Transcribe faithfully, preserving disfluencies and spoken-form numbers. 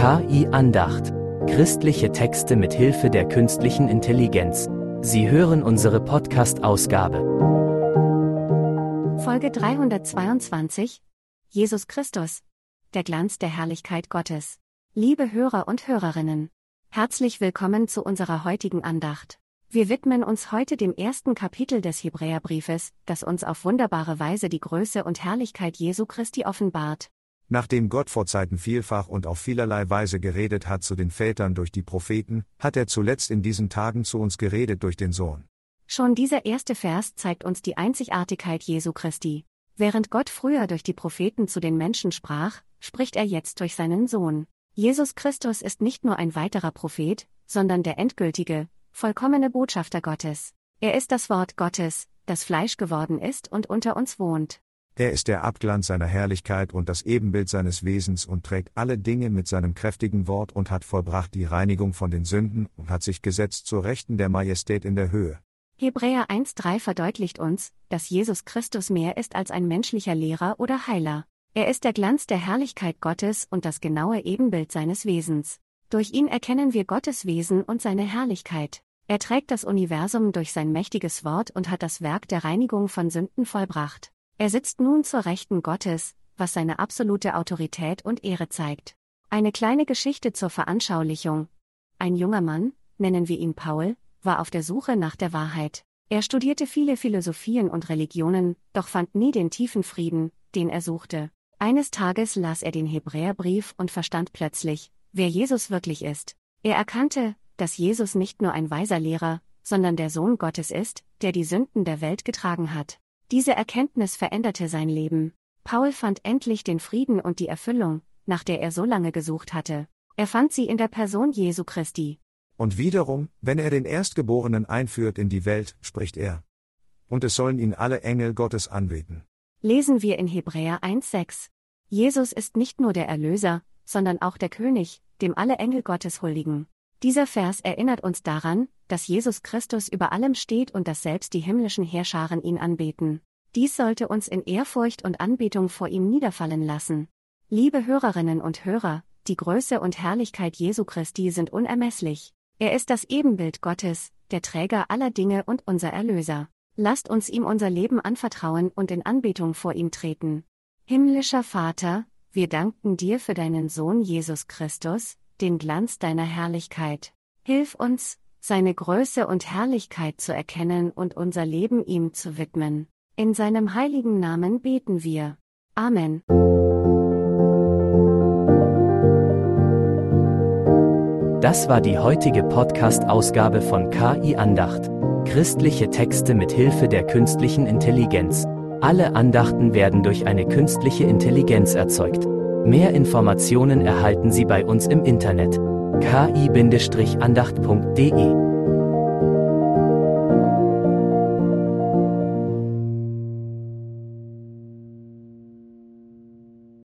K I-Andacht. Christliche Texte mit Hilfe der künstlichen Intelligenz. Sie hören unsere Podcast-Ausgabe. Folge dreihundertzweiundzwanzig. Jesus Christus. Der Glanz der Herrlichkeit Gottes. Liebe Hörer und Hörerinnen. Herzlich willkommen zu unserer heutigen Andacht. Wir widmen uns heute dem ersten Kapitel des Hebräerbriefes, das uns auf wunderbare Weise die Größe und Herrlichkeit Jesu Christi offenbart. Nachdem Gott vor Zeiten vielfach und auf vielerlei Weise geredet hat zu den Vätern durch die Propheten, hat er zuletzt in diesen Tagen zu uns geredet durch den Sohn. Schon dieser erste Vers zeigt uns die Einzigartigkeit Jesu Christi. Während Gott früher durch die Propheten zu den Menschen sprach, spricht er jetzt durch seinen Sohn. Jesus Christus ist nicht nur ein weiterer Prophet, sondern der endgültige, vollkommene Botschafter Gottes. Er ist das Wort Gottes, das Fleisch geworden ist und unter uns wohnt. Er ist der Abglanz seiner Herrlichkeit und das Ebenbild seines Wesens und trägt alle Dinge mit seinem kräftigen Wort und hat vollbracht die Reinigung von den Sünden und hat sich gesetzt zur Rechten der Majestät in der Höhe. Hebräer eins Komma drei verdeutlicht uns, dass Jesus Christus mehr ist als ein menschlicher Lehrer oder Heiler. Er ist der Glanz der Herrlichkeit Gottes und das genaue Ebenbild seines Wesens. Durch ihn erkennen wir Gottes Wesen und seine Herrlichkeit. Er trägt das Universum durch sein mächtiges Wort und hat das Werk der Reinigung von Sünden vollbracht. Er sitzt nun zur Rechten Gottes, was seine absolute Autorität und Ehre zeigt. Eine kleine Geschichte zur Veranschaulichung. Ein junger Mann, nennen wir ihn Paul, war auf der Suche nach der Wahrheit. Er studierte viele Philosophien und Religionen, doch fand nie den tiefen Frieden, den er suchte. Eines Tages las er den Hebräerbrief und verstand plötzlich, wer Jesus wirklich ist. Er erkannte, dass Jesus nicht nur ein weiser Lehrer, sondern der Sohn Gottes ist, der die Sünden der Welt getragen hat. Diese Erkenntnis veränderte sein Leben. Paul fand endlich den Frieden und die Erfüllung, nach der er so lange gesucht hatte. Er fand sie in der Person Jesu Christi. Und wiederum, wenn er den Erstgeborenen einführt in die Welt, spricht er. Und es sollen ihn alle Engel Gottes anbeten. Lesen wir in Hebräer eins Komma sechs. Jesus ist nicht nur der Erlöser, sondern auch der König, dem alle Engel Gottes huldigen. Dieser Vers erinnert uns daran, dass Jesus Christus über allem steht und dass selbst die himmlischen Heerscharen ihn anbeten. Dies sollte uns in Ehrfurcht und Anbetung vor ihm niederfallen lassen. Liebe Hörerinnen und Hörer, die Größe und Herrlichkeit Jesu Christi sind unermesslich. Er ist das Ebenbild Gottes, der Träger aller Dinge und unser Erlöser. Lasst uns ihm unser Leben anvertrauen und in Anbetung vor ihm treten. Himmlischer Vater, wir danken dir für deinen Sohn Jesus Christus, den Glanz deiner Herrlichkeit. Hilf uns, seine Größe und Herrlichkeit zu erkennen und unser Leben ihm zu widmen. In seinem heiligen Namen beten wir. Amen. Das war die heutige Podcast-Ausgabe von K I-Andacht. Christliche Texte mit Hilfe der künstlichen Intelligenz. Alle Andachten werden durch eine künstliche Intelligenz erzeugt. Mehr Informationen erhalten Sie bei uns im Internet. k i Bindestrich andacht punkt de